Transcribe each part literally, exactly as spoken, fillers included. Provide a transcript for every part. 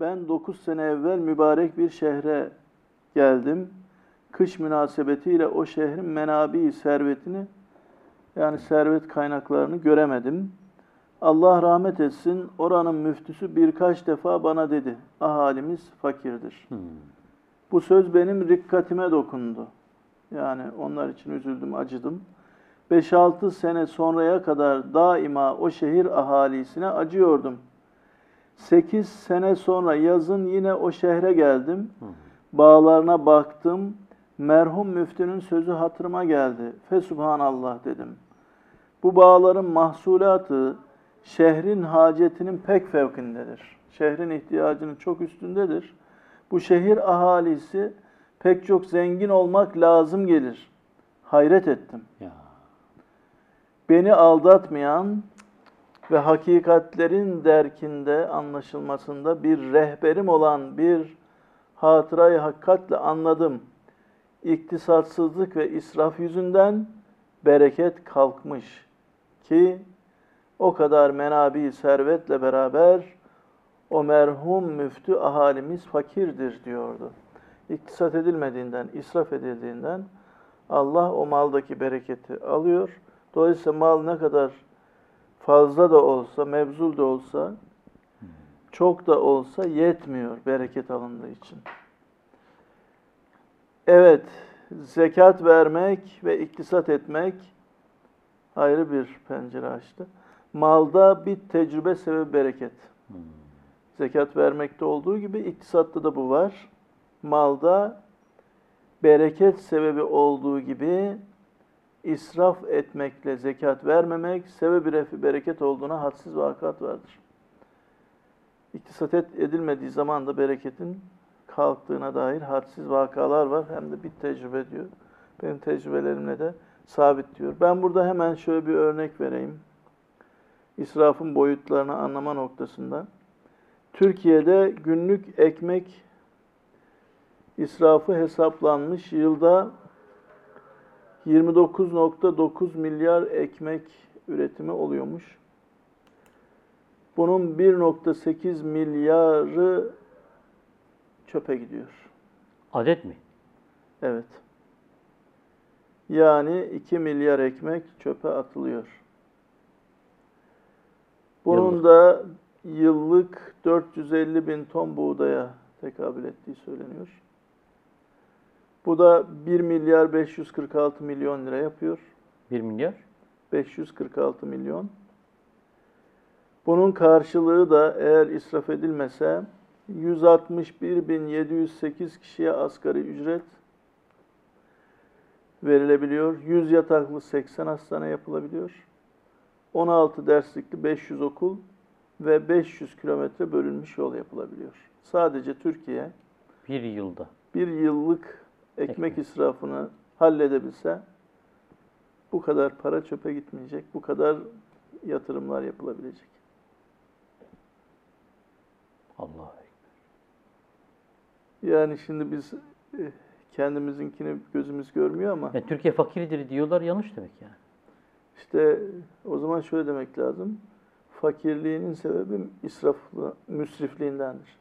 Ben dokuz sene evvel mübarek bir şehre geldim. Kış münasebetiyle o şehrin menabi servetini, yani servet kaynaklarını göremedim. Allah rahmet etsin, oranın müftüsü birkaç defa bana dedi, ahalimiz fakirdir. Hmm. Bu söz benim rikkatime dokundu. Yani onlar için üzüldüm, acıdım. beş altı sene sonraya kadar daima o şehir ahalisine acıyordum. sekiz sene sonra yazın yine o şehre geldim. Hmm. Bağlarına baktım. Merhum müftünün sözü hatırıma geldi. Fesubhanallah dedim. Bu bağların mahsulatı şehrin hacetinin pek fevkindedir. Şehrin ihtiyacının çok üstündedir. Bu şehir ahalisi pek çok zengin olmak lazım gelir. Hayret ettim. Ya. Beni aldatmayan ve hakikatlerin derkinde anlaşılmasında bir rehberim olan bir hatırayı hakikatle anladım. İktisatsızlık ve israf yüzünden bereket kalkmış ki o kadar menabi servetle beraber o merhum müftü ahalimiz fakirdir diyordu. İktisat edilmediğinden, israf edildiğinden Allah o maldaki bereketi alıyor. Dolayısıyla mal ne kadar fazla da olsa, mevzul da olsa, çok da olsa yetmiyor bereket alındığı için. Evet, zekat vermek ve iktisat etmek ayrı bir pencere açtı. Malda bir tecrübe sebebi bereket. Hmm. Zekat vermekte olduğu gibi iktisatta da bu var. Malda bereket sebebi olduğu gibi israf etmekle zekat vermemek sebebi refi bereket olduğuna hadsiz vakat vardır. İktisat edilmediği zaman da bereketin kalktığına dair hadsiz vakalar var. Hem de bir tecrübe diyor. Benim tecrübelerimle de sabit diyor. Ben burada hemen şöyle bir örnek vereyim. İsrafın boyutlarını anlama noktasında. Türkiye'de günlük ekmek israfı hesaplanmış. Yılda yirmi dokuz nokta dokuz milyar ekmek üretimi oluyormuş. Bunun bir nokta sekiz milyarı çöpe gidiyor. Adet mi? Evet. Yani iki milyar ekmek çöpe atılıyor. Bunun yıllık da yıllık dört yüz elli bin ton buğdaya tekabül ettiği söyleniyor. Bu da bir milyar beş yüz kırk altı milyon lira yapıyor. bir milyar? beş yüz kırk altı milyon. Bunun karşılığı da eğer israf edilmese yüz altmış bir bin yedi yüz sekiz kişiye asgari ücret verilebiliyor. yüz yataklı seksen hastane yapılabiliyor. on altı derslikli beş yüz okul ve beş yüz kilometre bölünmüş yol yapılabiliyor. Sadece Türkiye bir yılda bir yıllık ekmek, ekmek israfını halledebilse bu kadar para çöpe gitmeyecek, bu kadar yatırımlar yapılabilecek. Allahu Ekber. Yani şimdi biz kendimizinkini gözümüz görmüyor ama. Ya, Türkiye fakirdir diyorlar, yanlış demek yani. İşte o zaman şöyle demek lazım. Fakirliğinin sebebi israflı, müsrifliğindendir.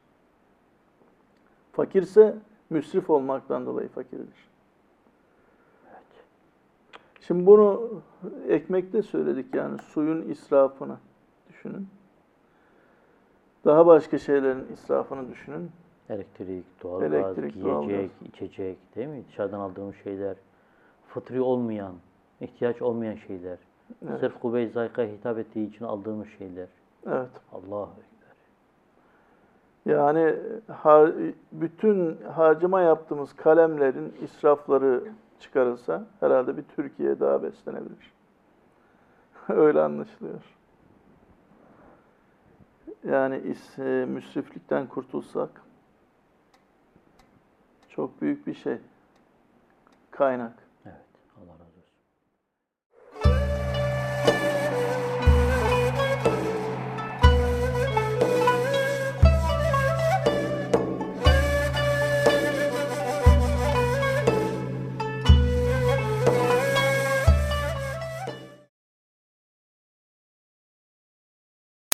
Fakirse müsrif olmaktan dolayı fakirdir. Evet. Şimdi bunu ekmekte söyledik, yani suyun israfını düşünün. Daha başka şeylerin israfını düşünün. Elektrik, doğalgaz, Elektrik, yiyecek, doğalgaz. içecek, değil mi? Dışarıdan aldığımız şeyler, fıtri olmayan, ihtiyaç olmayan şeyler. Evet. Sırf kuvve-i zayıkaya hitap ettiği için aldığımız şeyler. Evet. Allahu Ekber. Yani har, bütün harcama yaptığımız kalemlerin israfları çıkarılsa herhalde bir Türkiye daha beslenebilir. Öyle anlaşılıyor. Yani is, e, müsriflikten kurtulsak çok büyük bir şey. Kaynak. Evet. Allah razı olsun.